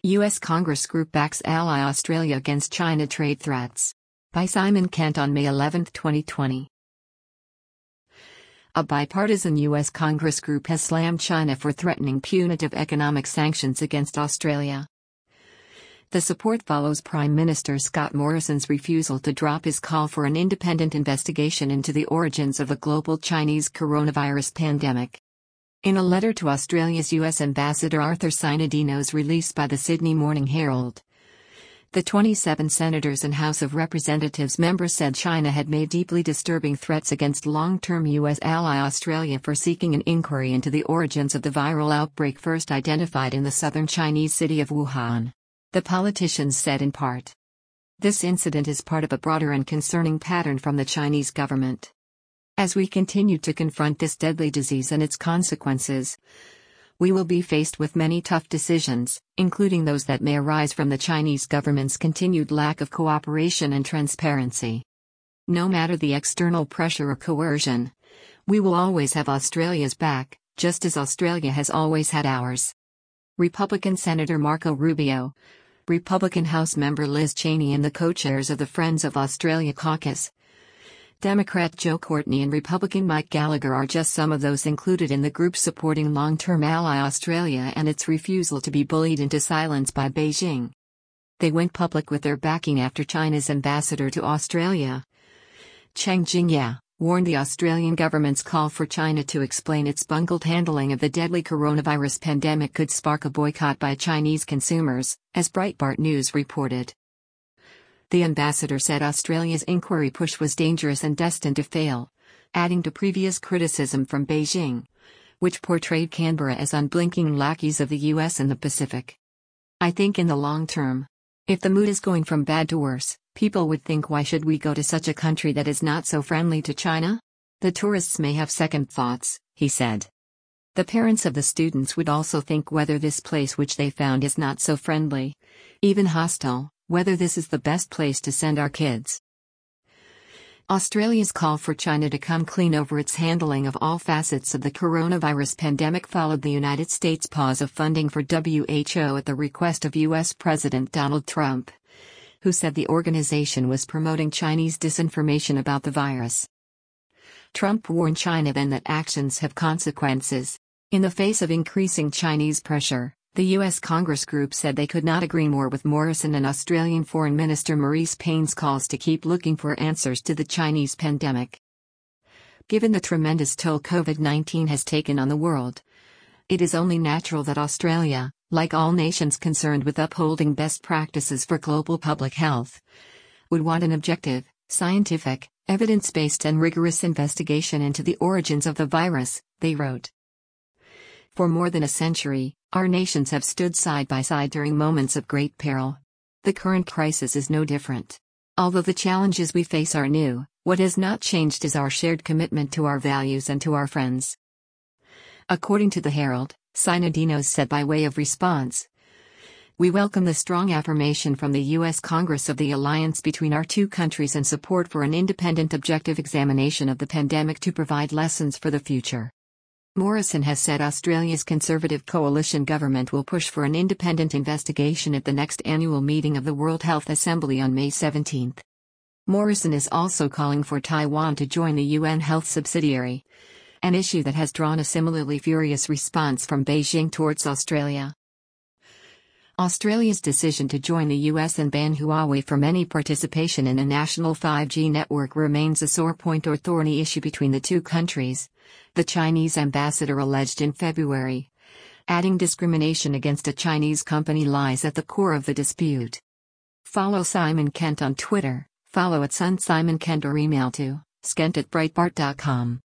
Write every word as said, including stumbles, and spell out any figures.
U S Congress group backs ally Australia against China trade threats. By Simon Kent on May eleventh, twenty twenty. A bipartisan U S Congress group has slammed China for threatening punitive economic sanctions against Australia. The support follows Prime Minister Scott Morrison's refusal to drop his call for an independent investigation into the origins of the global Chinese coronavirus pandemic. In a letter to Australia's U S Ambassador Arthur Sinodinos released by the Sydney Morning Herald, the twenty-seven senators and House of Representatives members said China had made deeply disturbing threats against long-term U S ally Australia for seeking an inquiry into the origins of the viral outbreak first identified in the southern Chinese city of Wuhan. The politicians said in part, "This incident is part of a broader and concerning pattern from the Chinese government. As we continue to confront this deadly disease and its consequences, we will be faced with many tough decisions, including those that may arise from the Chinese government's continued lack of cooperation and transparency. No matter the external pressure or coercion, we will always have Australia's back, just as Australia has always had ours." Republican Senator Marco Rubio, Republican House member Liz Cheney and the co-chairs of the Friends of Australia caucus, Democrat Joe Courtney and Republican Mike Gallagher are just some of those included in the group supporting long-term ally Australia and its refusal to be bullied into silence by Beijing. They went public with their backing after China's ambassador to Australia, Cheng Jingyao, warned the Australian government's call for China to explain its bungled handling of the deadly coronavirus pandemic could spark a boycott by Chinese consumers, as Breitbart News reported. The ambassador said Australia's inquiry push was dangerous and destined to fail, adding to previous criticism from Beijing, which portrayed Canberra as unblinking lackeys of the U S in the Pacific. "I think in the long term, if the mood is going from bad to worse, people would think, why should we go to such a country that is not so friendly to China? The tourists may have second thoughts," he said. "The parents of the students would also think whether this place which they found is not so friendly, even hostile, whether this is the best place to send our kids." Australia's call for China to come clean over its handling of all facets of the coronavirus pandemic followed the United States' pause of funding for W H O at the request of U S President Donald Trump, who said the organization was promoting Chinese disinformation about the virus. Trump warned China then that actions have consequences. In the face of increasing Chinese pressure, the U S Congress group said they could not agree more with Morrison and Australian Foreign Minister Marise Payne's calls to keep looking for answers to the Chinese pandemic. Given the tremendous toll COVID nineteen has taken on the world, it is only natural that Australia, like all nations concerned with upholding best practices for global public health, would want an objective, scientific, evidence-based and rigorous investigation into the origins of the virus, they wrote. For more than a century, our nations have stood side by side during moments of great peril. The current crisis is no different. Although the challenges we face are new, what has not changed is our shared commitment to our values and to our friends. According to the Herald, Sinodinos said by way of response, "We welcome the strong affirmation from the U S Congress of the alliance between our two countries and support for an independent objective examination of the pandemic to provide lessons for the future." Morrison has said Australia's Conservative coalition government will push for an independent investigation at the next annual meeting of the World Health Assembly on May seventeenth. Morrison is also calling for Taiwan to join the U N health subsidiary, an issue that has drawn a similarly furious response from Beijing towards Australia. Australia's decision to join the U S and ban Huawei from any participation in a national five G network remains a sore point or thorny issue between the two countries, the Chinese ambassador alleged in February, adding discrimination against a Chinese company lies at the core of the dispute. Follow Simon Kent on Twitter, follow at Sun Simon Kent or email to skent at breitbart dot com.